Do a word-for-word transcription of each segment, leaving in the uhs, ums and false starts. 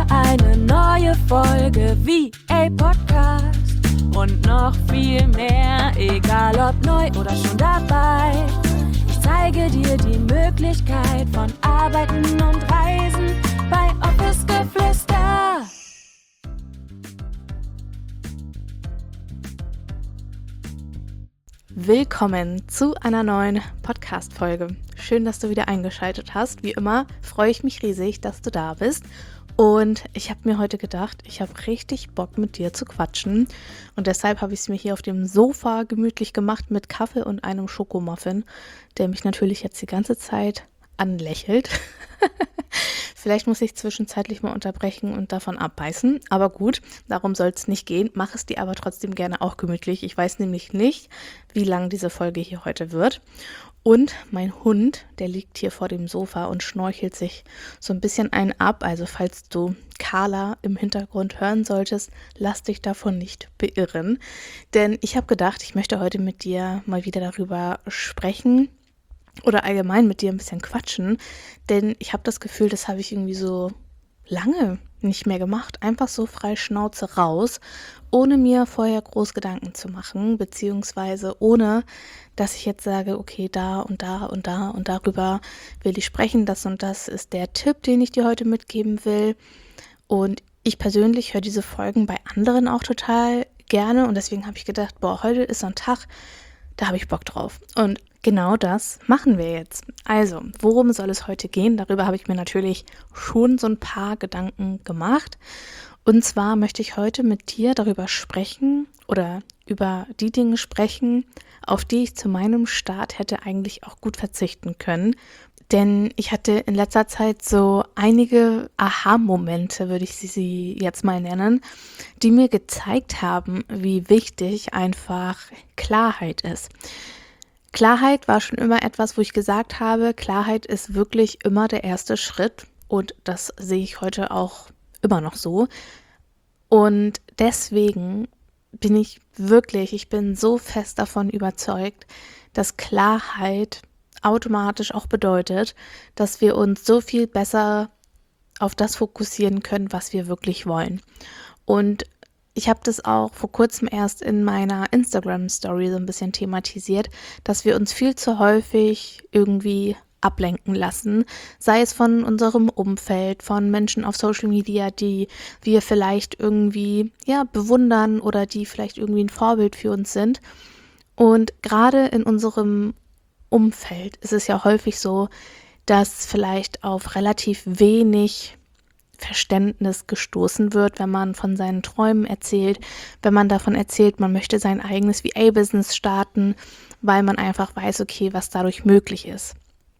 wieder eine neue Folge V A Podcast und noch viel mehr, egal ob neu oder schon dabei. Ich zeige dir die Möglichkeit von Arbeiten und Reisen bei Office Geflüster. Willkommen zu einer neuen Podcast-Folge. Schön, dass du wieder eingeschaltet hast. Wie immer freue ich mich riesig, dass du da bist. Und ich habe mir heute gedacht, ich habe richtig Bock mit dir zu quatschen. Und deshalb habe ich es mir hier auf dem Sofa gemütlich gemacht mit Kaffee und einem Schokomuffin, der mich natürlich jetzt die ganze Zeit anlächelt. Vielleicht muss ich zwischenzeitlich mal unterbrechen und davon abbeißen. Aber gut, darum soll es nicht gehen. Mach es dir aber trotzdem gerne auch gemütlich. Ich weiß nämlich nicht, wie lang diese Folge hier heute wird. Und mein Hund, der liegt hier vor dem Sofa und schnorchelt sich so ein bisschen einen ab. Also falls du Carla im Hintergrund hören solltest, lass dich davon nicht beirren. Denn ich habe gedacht, ich möchte heute mit dir mal wieder darüber sprechen, oder allgemein mit dir ein bisschen quatschen, denn ich habe das Gefühl, das habe ich irgendwie so lange nicht mehr gemacht. Einfach so frei Schnauze raus, ohne mir vorher groß Gedanken zu machen, beziehungsweise ohne, dass ich jetzt sage, okay, da und da und da und darüber will ich sprechen, das und das ist der Tipp, den ich dir heute mitgeben will. Und ich persönlich höre diese Folgen bei anderen auch total gerne und deswegen habe ich gedacht, boah, heute ist so ein Tag, da habe ich Bock drauf. Und genau das machen wir jetzt. Also, worum soll es heute gehen? Darüber habe ich mir natürlich schon so ein paar Gedanken gemacht. Und zwar möchte ich heute mit dir darüber sprechen oder über die Dinge sprechen, auf die ich zu meinem Start hätte eigentlich auch gut verzichten können. Denn ich hatte in letzter Zeit so einige Aha-Momente, würde ich sie jetzt mal nennen, die mir gezeigt haben, wie wichtig einfach Klarheit ist. Klarheit war schon immer etwas, wo ich gesagt habe, Klarheit ist wirklich immer der erste Schritt und das sehe ich heute auch immer noch so. Und deswegen bin ich wirklich, ich bin so fest davon überzeugt, dass Klarheit automatisch auch bedeutet, dass wir uns so viel besser auf das fokussieren können, was wir wirklich wollen. Und ich habe das auch vor kurzem erst in meiner Instagram-Story so ein bisschen thematisiert, dass wir uns viel zu häufig irgendwie ablenken lassen, sei es von unserem Umfeld, von Menschen auf Social Media, die wir vielleicht irgendwie ja bewundern oder die vielleicht irgendwie ein Vorbild für uns sind. Und gerade in unserem Umfeld ist es ja häufig so, dass vielleicht auf relativ wenig Verständnis gestoßen wird, wenn man von seinen Träumen erzählt, wenn man davon erzählt, man möchte sein eigenes V A-Business starten, weil man einfach weiß, okay, was dadurch möglich ist.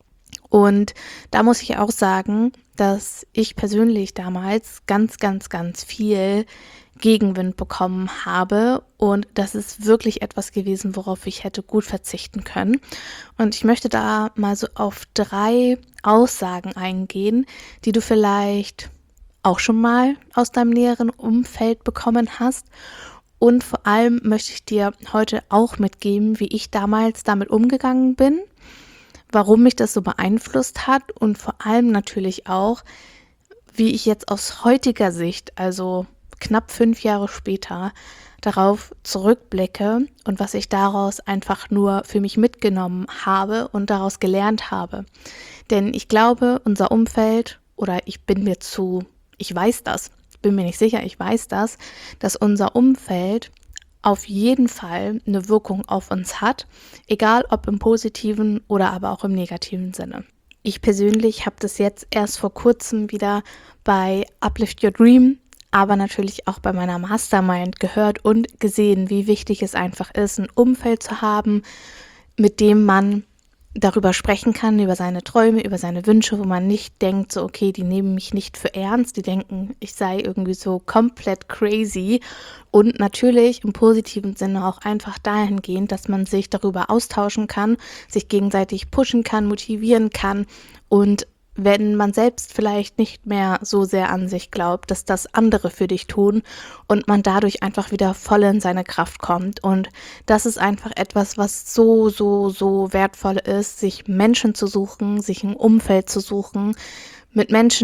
Und da muss ich auch sagen, dass ich persönlich damals ganz, ganz, ganz viel Gegenwind bekommen habe und das ist wirklich etwas gewesen, worauf ich hätte gut verzichten können. Und ich möchte da mal so auf drei Aussagen eingehen, die du vielleicht auch schon mal aus deinem näheren Umfeld bekommen hast. Und vor allem möchte ich dir heute auch mitgeben, wie ich damals damit umgegangen bin, warum mich das so beeinflusst hat und vor allem natürlich auch, wie ich jetzt aus heutiger Sicht, also knapp fünf Jahre später, darauf zurückblicke und was ich daraus einfach nur für mich mitgenommen habe und daraus gelernt habe. Denn ich glaube, unser Umfeld, oder ich bin mir zu, ich weiß das, bin mir nicht sicher, ich weiß das, dass unser Umfeld auf jeden Fall eine Wirkung auf uns hat, egal ob im positiven oder aber auch im negativen Sinne. Ich persönlich habe das jetzt erst vor kurzem wieder bei Uplift Your Dream, aber natürlich auch bei meiner Mastermind gehört und gesehen, wie wichtig es einfach ist, ein Umfeld zu haben, mit dem man darüber sprechen kann, über seine Träume, über seine Wünsche, wo man nicht denkt, so okay, die nehmen mich nicht für ernst, die denken, ich sei irgendwie so komplett crazy und natürlich im positiven Sinne auch einfach dahingehend, dass man sich darüber austauschen kann, sich gegenseitig pushen kann, motivieren kann und wenn man selbst vielleicht nicht mehr so sehr an sich glaubt, dass das andere für dich tun und man dadurch einfach wieder voll in seine Kraft kommt. Und das ist einfach etwas, was so, so, so wertvoll ist, sich Menschen zu suchen, sich ein Umfeld zu suchen mit Menschen,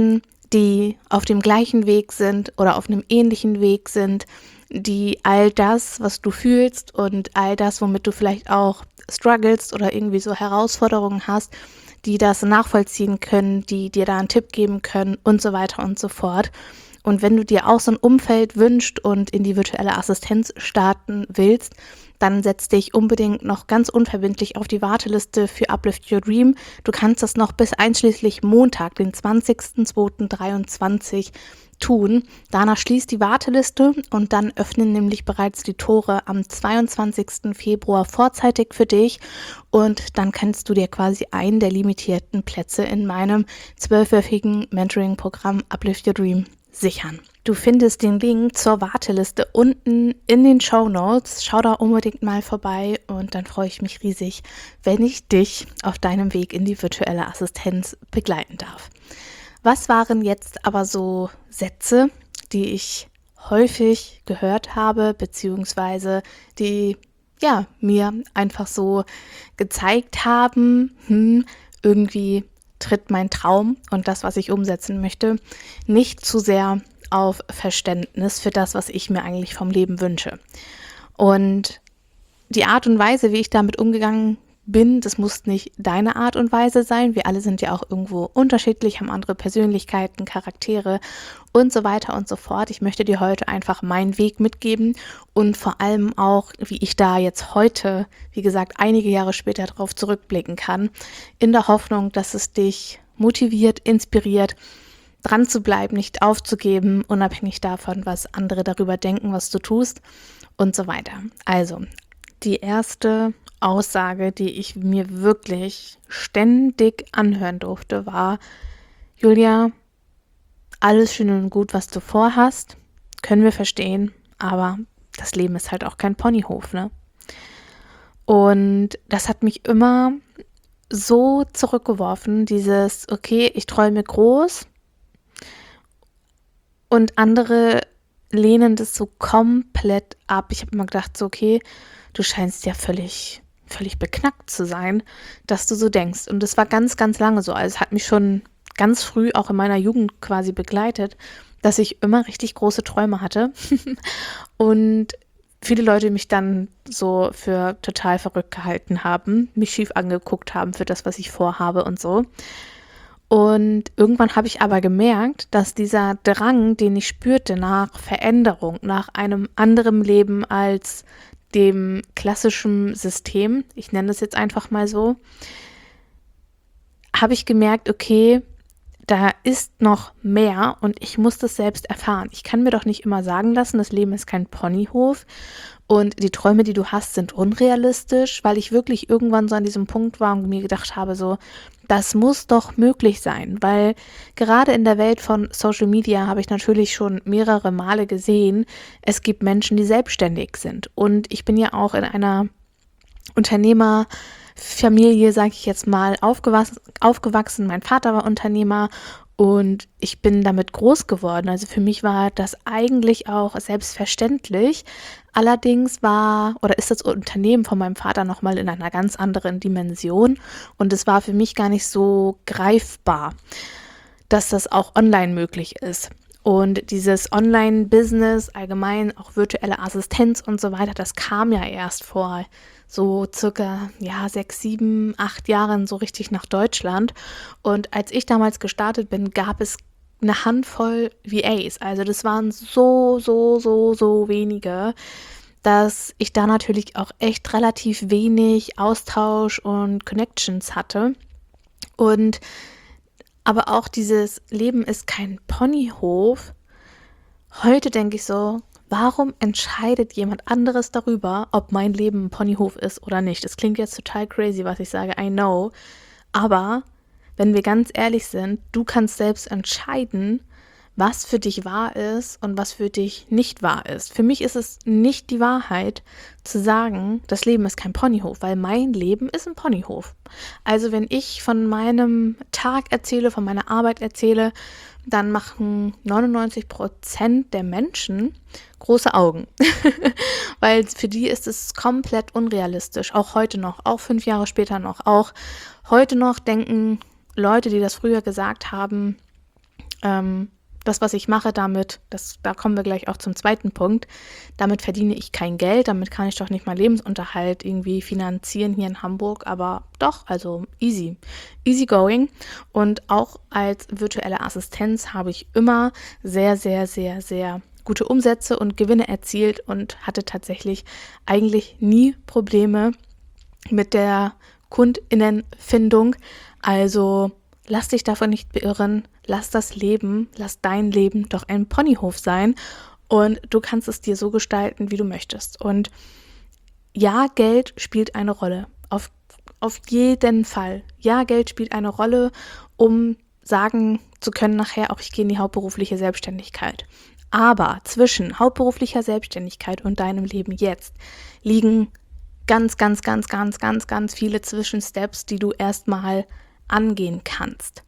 die auf dem gleichen Weg sind oder auf einem ähnlichen Weg sind, die all das, was du fühlst und all das, womit du vielleicht auch strugglest oder irgendwie so Herausforderungen hast, die das nachvollziehen können, die dir da einen Tipp geben können und so weiter und so fort. Und wenn du dir auch so ein Umfeld wünschst und in die virtuelle Assistenz starten willst, dann setz dich unbedingt noch ganz unverbindlich auf die Warteliste für Uplift Your Dream. Du kannst das noch bis einschließlich Montag, den zwanzigsten zweiten dreiundzwanzig tun. Danach schließt die Warteliste und dann öffnen nämlich bereits die Tore am zweiundzwanzigsten Februar vorzeitig für dich und dann kannst du dir quasi einen der limitierten Plätze in meinem zwölfwöchigen Mentoring-Programm Uplift Your Dream sichern. Du findest den Link zur Warteliste unten in den Shownotes. Schau da unbedingt mal vorbei und dann freue ich mich riesig, wenn ich dich auf deinem Weg in die virtuelle Assistenz begleiten darf. Was waren jetzt aber so Sätze, die ich häufig gehört habe, beziehungsweise die ja mir einfach so gezeigt haben, hm, irgendwie tritt mein Traum und das, was ich umsetzen möchte, nicht zu sehr auf Verständnis für das, was ich mir eigentlich vom Leben wünsche. Und die Art und Weise, wie ich damit umgegangen bin, das muss nicht deine Art und Weise sein. Wir alle sind ja auch irgendwo unterschiedlich, haben andere Persönlichkeiten, Charaktere und so weiter und so fort. Ich möchte dir heute einfach meinen Weg mitgeben und vor allem auch, wie ich da jetzt heute, wie gesagt, einige Jahre später drauf zurückblicken kann, in der Hoffnung, dass es dich motiviert, inspiriert, dran zu bleiben, nicht aufzugeben, unabhängig davon, was andere darüber denken, was du tust und so weiter. Also, die erste Aussage, die ich mir wirklich ständig anhören durfte, war: Julia, alles schön und gut, was du vorhast, können wir verstehen, aber das Leben ist halt auch kein Ponyhof, ne? Und das hat mich immer so zurückgeworfen, dieses, okay, ich träume groß und andere lehnen das so komplett ab. Ich habe immer gedacht, so, okay, du scheinst ja völlig, völlig beknackt zu sein, dass du so denkst. Und das war ganz, ganz lange so. Also es hat mich schon ganz früh auch in meiner Jugend quasi begleitet, dass ich immer richtig große Träume hatte und viele Leute mich dann so für total verrückt gehalten haben, mich schief angeguckt haben für das, was ich vorhabe und so. Und irgendwann habe ich aber gemerkt, dass dieser Drang, den ich spürte nach Veränderung, nach einem anderen Leben als dem klassischen System, ich nenne es jetzt einfach mal so, habe ich gemerkt, okay, da ist noch mehr und ich muss das selbst erfahren. Ich kann mir doch nicht immer sagen lassen, das Leben ist kein Ponyhof und die Träume, die du hast, sind unrealistisch, weil ich wirklich irgendwann so an diesem Punkt war und mir gedacht habe, so, das muss doch möglich sein, weil gerade in der Welt von Social Media habe ich natürlich schon mehrere Male gesehen, es gibt Menschen, die selbstständig sind und ich bin ja auch in einer Unternehmerfamilie, sage ich jetzt mal, aufgewachsen, aufgewachsen. Mein Vater war Unternehmer und ich bin damit groß geworden. Also für mich war das eigentlich auch selbstverständlich. Allerdings war oder ist das Unternehmen von meinem Vater nochmal in einer ganz anderen Dimension und es war für mich gar nicht so greifbar, dass das auch online möglich ist. Und dieses Online-Business, allgemein auch virtuelle Assistenz und so weiter, das kam ja erst vor so circa ja, sechs, sieben, acht Jahren so richtig nach Deutschland. Und als ich damals gestartet bin, gab es eine Handvoll V As. Also das waren so, so, so, so wenige, dass ich da natürlich auch echt relativ wenig Austausch und Connections hatte. Und aber auch dieses Leben ist kein Ponyhof. Heute denke ich so, warum entscheidet jemand anderes darüber, ob mein Leben ein Ponyhof ist oder nicht? Das klingt jetzt total crazy, was ich sage, I know. Aber wenn wir ganz ehrlich sind, du kannst selbst entscheiden, was für dich wahr ist und was für dich nicht wahr ist. Für mich ist es nicht die Wahrheit zu sagen, das Leben ist kein Ponyhof, weil mein Leben ist ein Ponyhof. Also wenn ich von meinem Tag erzähle, von meiner Arbeit erzähle, dann machen neunundneunzig Prozent der Menschen große Augen, weil für die ist es komplett unrealistisch, auch heute noch, auch fünf Jahre später noch, auch heute noch denken Leute, die das früher gesagt haben, ähm, das, was ich mache damit, das, da kommen wir gleich auch zum zweiten Punkt, damit verdiene ich kein Geld, damit kann ich doch nicht meinen Lebensunterhalt irgendwie finanzieren hier in Hamburg, aber doch, also easy, easy going. Und auch als virtuelle Assistenz habe ich immer sehr, sehr, sehr, sehr gute Umsätze und Gewinne erzielt und hatte tatsächlich eigentlich nie Probleme mit der KundInnenfindung. Also lass dich davon nicht beirren, lass das Leben, lass dein Leben doch ein Ponyhof sein und du kannst es dir so gestalten, wie du möchtest. Und ja, Geld spielt eine Rolle, auf, auf jeden Fall. Ja, Geld spielt eine Rolle, um sagen zu können nachher auch, ich gehe in die hauptberufliche Selbstständigkeit. Aber zwischen hauptberuflicher Selbstständigkeit und deinem Leben jetzt liegen ganz, ganz, ganz, ganz, ganz, ganz viele Zwischensteps, die du erstmal angehen kannst.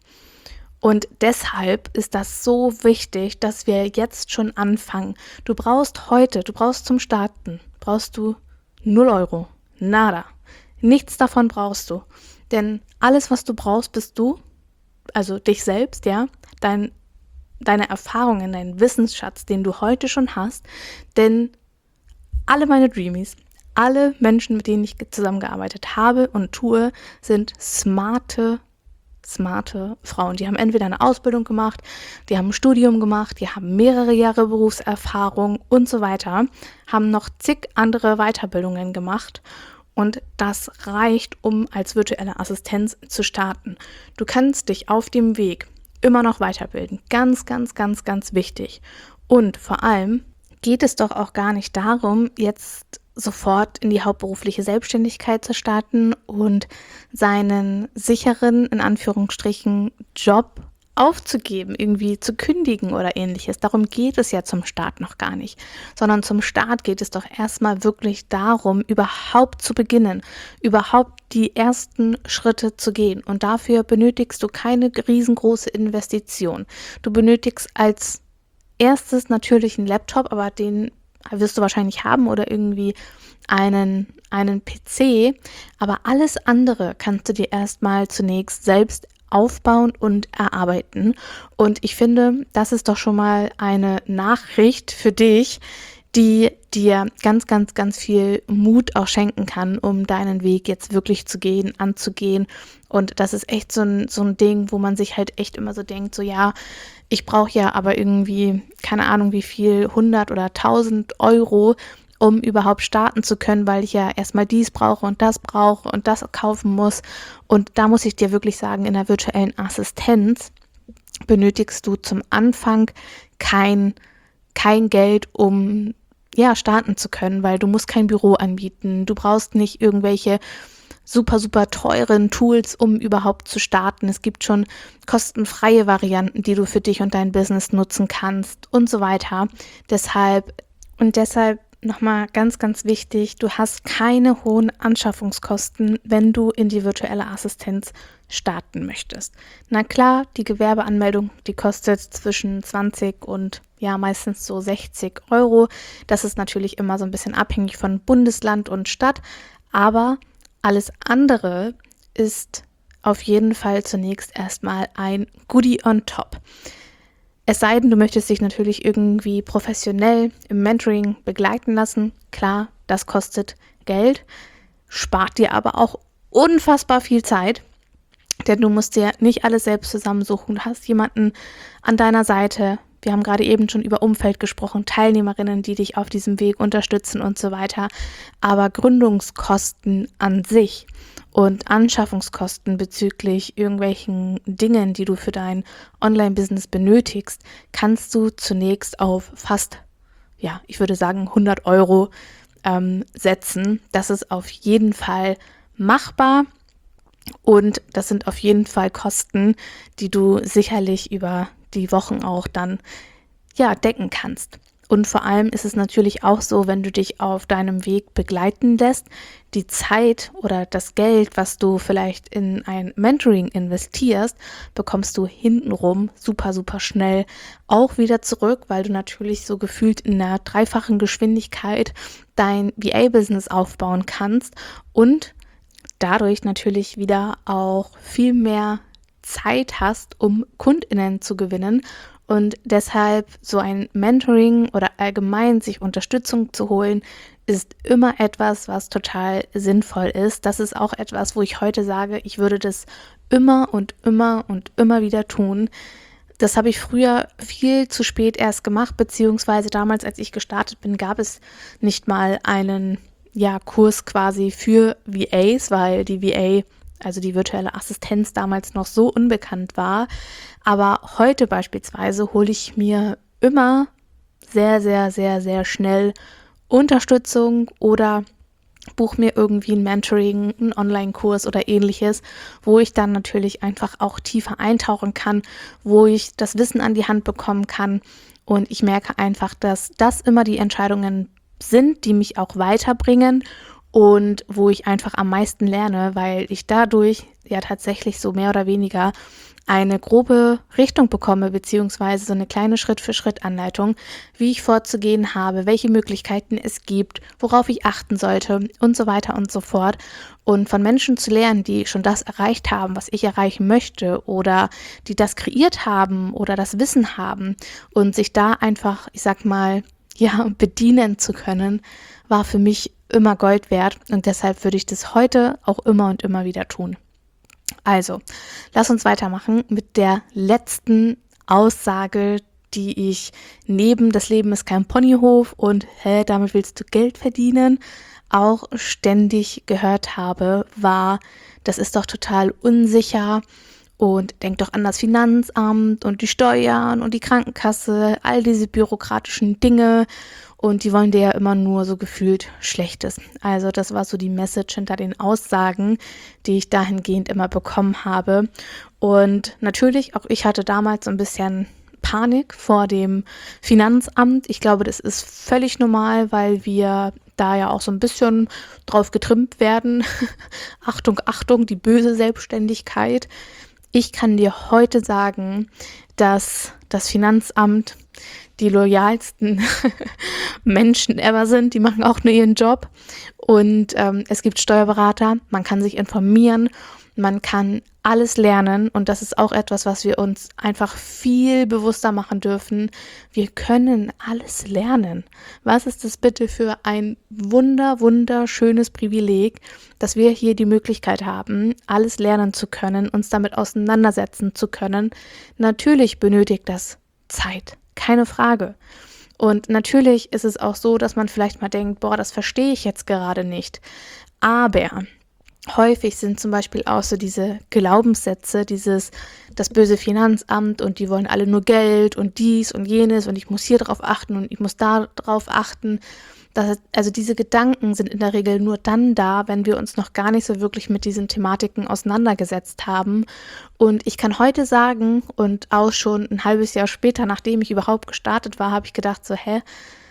Und deshalb ist das so wichtig, dass wir jetzt schon anfangen. Du brauchst heute, du brauchst zum Starten, brauchst du null Euro, nada. Nichts davon brauchst du. Denn alles, was du brauchst, bist du, also dich selbst, ja, dein, deine Erfahrungen, dein Wissensschatz, den du heute schon hast. Denn alle meine Dreamies, alle Menschen, mit denen ich zusammengearbeitet habe und tue, sind smarte smarte Frauen. Die haben entweder eine Ausbildung gemacht, die haben ein Studium gemacht, die haben mehrere Jahre Berufserfahrung und so weiter, haben noch zig andere Weiterbildungen gemacht und das reicht, um als virtuelle Assistenz zu starten. Du kannst dich auf dem Weg immer noch weiterbilden. Ganz, ganz, ganz, ganz wichtig. Und vor allem geht es doch auch gar nicht darum, jetzt sofort in die hauptberufliche Selbstständigkeit zu starten und seinen sicheren, in Anführungsstrichen, Job aufzugeben, irgendwie zu kündigen oder ähnliches. Darum geht es ja zum Start noch gar nicht, sondern zum Start geht es doch erstmal wirklich darum, überhaupt zu beginnen, überhaupt die ersten Schritte zu gehen. Und dafür benötigst du keine riesengroße Investition. Du benötigst als erstes natürlich einen Laptop, aber den wirst du wahrscheinlich haben oder irgendwie einen, einen P C, aber alles andere kannst du dir erstmal zunächst selbst aufbauen und erarbeiten. Und ich finde, das ist doch schon mal eine Nachricht für dich, die dir ganz, ganz, ganz viel Mut auch schenken kann, um deinen Weg jetzt wirklich zu gehen, anzugehen. Und das ist echt so ein, so ein Ding, wo man sich halt echt immer so denkt, so ja, ich brauche ja aber irgendwie, keine Ahnung wie viel, hundert oder tausend Euro, um überhaupt starten zu können, weil ich ja erstmal dies brauche und das brauche und das kaufen muss. Und da muss ich dir wirklich sagen, in der virtuellen Assistenz benötigst du zum Anfang kein, kein Geld, um ja, starten zu können, weil du musst kein Büro anbieten, du brauchst nicht irgendwelche super, super teuren Tools, um überhaupt zu starten. Es gibt schon kostenfreie Varianten, die du für dich und dein Business nutzen kannst und so weiter. Deshalb und deshalb nochmal ganz, ganz wichtig, du hast keine hohen Anschaffungskosten, wenn du in die virtuelle Assistenz starten möchtest. Na klar, die Gewerbeanmeldung, die kostet zwischen zwanzig und ja meistens so sechzig Euro. Das ist natürlich immer so ein bisschen abhängig von Bundesland und Stadt, aber alles andere ist auf jeden Fall zunächst erstmal ein Goodie on top. Es sei denn, du möchtest dich natürlich irgendwie professionell im Mentoring begleiten lassen. Klar, das kostet Geld, spart dir aber auch unfassbar viel Zeit, denn du musst dir nicht alles selbst zusammensuchen. Du hast jemanden an deiner Seite. Wir haben gerade eben schon über Umfeld gesprochen, Teilnehmerinnen, die dich auf diesem Weg unterstützen und so weiter. Aber Gründungskosten an sich und Anschaffungskosten bezüglich irgendwelchen Dingen, die du für dein Online-Business benötigst, kannst du zunächst auf fast, ja, ich würde sagen hundert Euro ähm, setzen. Das ist auf jeden Fall machbar. Und das sind auf jeden Fall Kosten, die du sicherlich über die Wochen auch dann ja decken kannst. Und vor allem ist es natürlich auch so, wenn du dich auf deinem Weg begleiten lässt, die Zeit oder das Geld, was du vielleicht in ein Mentoring investierst, bekommst du hintenrum super, super schnell auch wieder zurück, weil du natürlich so gefühlt in einer dreifachen Geschwindigkeit dein V A-Business aufbauen kannst und dadurch natürlich wieder auch viel mehr Zeit hast, um KundInnen zu gewinnen. Und deshalb so ein Mentoring oder allgemein sich Unterstützung zu holen, ist immer etwas, was total sinnvoll ist. Das ist auch etwas, wo ich heute sage, ich würde das immer und immer und immer wieder tun. Das habe ich früher viel zu spät erst gemacht, beziehungsweise damals, als ich gestartet bin, gab es nicht mal einen ja, Kurs quasi für V As, weil die V A, also die virtuelle Assistenz, damals noch so unbekannt war. Aber heute beispielsweise hole ich mir immer sehr, sehr, sehr, sehr schnell Unterstützung oder buche mir irgendwie ein Mentoring, einen Online-Kurs oder ähnliches, wo ich dann natürlich einfach auch tiefer eintauchen kann, wo ich das Wissen an die Hand bekommen kann. Und ich merke einfach, dass das immer die Entscheidungen sind, die mich auch weiterbringen und wo ich einfach am meisten lerne, weil ich dadurch ja tatsächlich so mehr oder weniger eine grobe Richtung bekomme, beziehungsweise so eine kleine Schritt-für-Schritt-Anleitung, wie ich vorzugehen habe, welche Möglichkeiten es gibt, worauf ich achten sollte und so weiter und so fort. Und von Menschen zu lernen, die schon das erreicht haben, was ich erreichen möchte oder die das kreiert haben oder das Wissen haben und sich da einfach, ich sag mal, ja, bedienen zu können, war für mich immer Gold wert und deshalb würde ich das heute auch immer und immer wieder tun. Also, lass uns weitermachen mit der letzten Aussage, die ich neben das Leben ist kein Ponyhof und hä, damit willst du Geld verdienen, auch ständig gehört habe, war, das ist doch total unsicher und denk doch an das Finanzamt und die Steuern und die Krankenkasse, all diese bürokratischen Dinge. Und die wollen dir ja immer nur so gefühlt Schlechtes. Also das war so die Message hinter den Aussagen, die ich dahingehend immer bekommen habe. Und natürlich, auch ich hatte damals so ein bisschen Panik vor dem Finanzamt. Ich glaube, das ist völlig normal, weil wir da ja auch so ein bisschen drauf getrimmt werden. Achtung, Achtung, die böse Selbstständigkeit. Ich kann dir heute sagen, dass das Finanzamt die loyalsten Menschen ever sind. Die machen auch nur ihren Job. Und ähm, es gibt Steuerberater, man kann sich informieren, man kann alles lernen. Und das ist auch etwas, was wir uns einfach viel bewusster machen dürfen. Wir können alles lernen. Was ist das bitte für ein wunder, wunderschönes Privileg, dass wir hier die Möglichkeit haben, alles lernen zu können, uns damit auseinandersetzen zu können. Natürlich benötigt das Zeit. Keine Frage. Und natürlich ist es auch so, dass man vielleicht mal denkt, boah, das verstehe ich jetzt gerade nicht. Aber häufig sind zum Beispiel auch so diese Glaubenssätze, dieses, das böse Finanzamt und die wollen alle nur Geld und dies und jenes und ich muss hier drauf achten und ich muss da drauf achten. Das, also diese Gedanken sind in der Regel nur dann da, wenn wir uns noch gar nicht so wirklich mit diesen Thematiken auseinandergesetzt haben. Und ich kann heute sagen, und auch schon ein halbes Jahr später, nachdem ich überhaupt gestartet war, habe ich gedacht so, hä,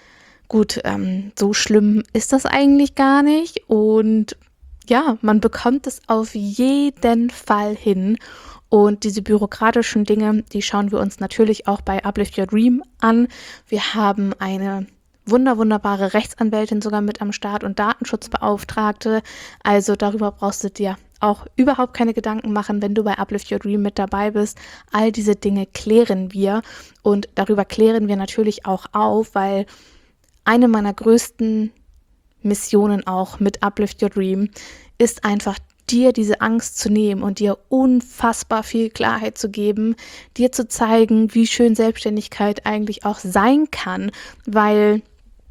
gut, ähm, so schlimm ist das eigentlich gar nicht. Und ja, man bekommt es auf jeden Fall hin. Und diese bürokratischen Dinge, die schauen wir uns natürlich auch bei Uplift Your Dream an. Wir haben eine wunder, wunderbare Rechtsanwältin sogar mit am Start und Datenschutzbeauftragte. Also darüber brauchst du dir auch überhaupt keine Gedanken machen, wenn du bei Uplift Your Dream mit dabei bist. All diese Dinge klären wir und darüber klären wir natürlich auch auf, weil eine meiner größten Missionen auch mit Uplift Your Dream ist einfach, dir diese Angst zu nehmen und dir unfassbar viel Klarheit zu geben, dir zu zeigen, wie schön Selbstständigkeit eigentlich auch sein kann, weil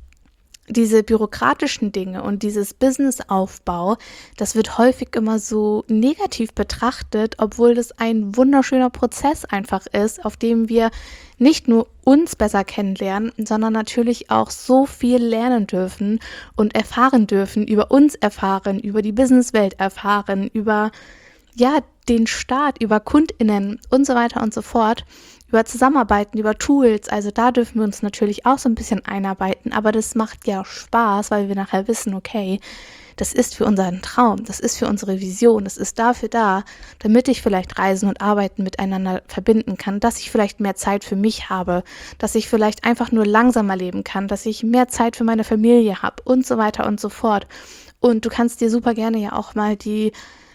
diese bürokratischen Dinge und dieses Businessaufbau, das wird häufig immer so negativ betrachtet, obwohl das ein wunderschöner Prozess einfach ist, auf dem wir nicht nur uns besser kennenlernen, sondern natürlich auch so viel lernen dürfen und erfahren dürfen, über uns erfahren, über die Businesswelt erfahren, über ja, den Start, über KundInnen und so weiter und so fort, über Zusammenarbeiten, über Tools. Also da dürfen wir uns natürlich auch so ein bisschen einarbeiten, aber das macht ja Spaß, weil wir nachher wissen, okay, das ist für unseren Traum, das ist für unsere Vision, das ist dafür da, damit ich vielleicht Reisen und Arbeiten miteinander verbinden kann, dass ich vielleicht mehr Zeit für mich habe, dass ich vielleicht einfach nur langsamer leben kann, dass ich mehr Zeit für meine Familie habe und so weiter und so fort. Und du kannst dir super gerne ja auch mal die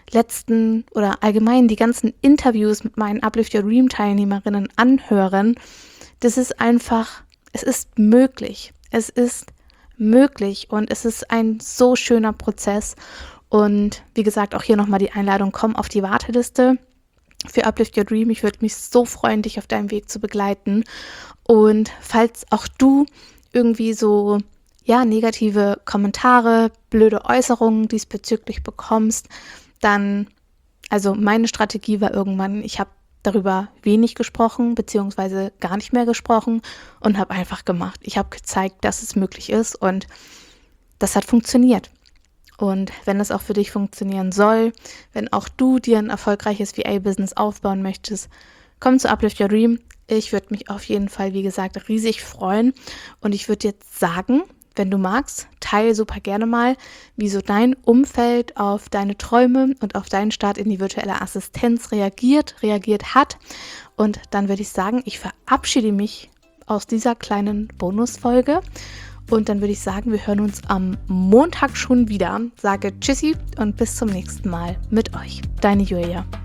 letzten oder allgemein die ganzen Interviews mit meinen Uplift Your Dream Teilnehmerinnen anhören, das ist einfach, es ist möglich. Es ist möglich und es ist ein so schöner Prozess. Und wie gesagt, auch hier nochmal die Einladung, komm auf die Warteliste für Uplift Your Dream. Ich würde mich so freuen, dich auf deinem Weg zu begleiten. Und falls auch du irgendwie so, ja, negative Kommentare, blöde Äußerungen diesbezüglich bekommst, dann, also meine Strategie war irgendwann, ich habe darüber wenig gesprochen, beziehungsweise gar nicht mehr gesprochen und habe einfach gemacht. Ich habe gezeigt, dass es möglich ist und das hat funktioniert. Und wenn das auch für dich funktionieren soll, wenn auch du dir ein erfolgreiches V A-Business aufbauen möchtest, komm zu Uplift Your Dream. Ich würde mich auf jeden Fall, wie gesagt, riesig freuen. Und ich würde jetzt sagen, wenn du magst, teile super gerne mal, wie so dein Umfeld auf deine Träume und auf deinen Start in die virtuelle Assistenz reagiert, reagiert hat. Und dann würde ich sagen, ich verabschiede mich aus dieser kleinen Bonusfolge. Und dann würde ich sagen, wir hören uns am Montag schon wieder. Sage Tschüssi und bis zum nächsten Mal mit euch. Deine Julia.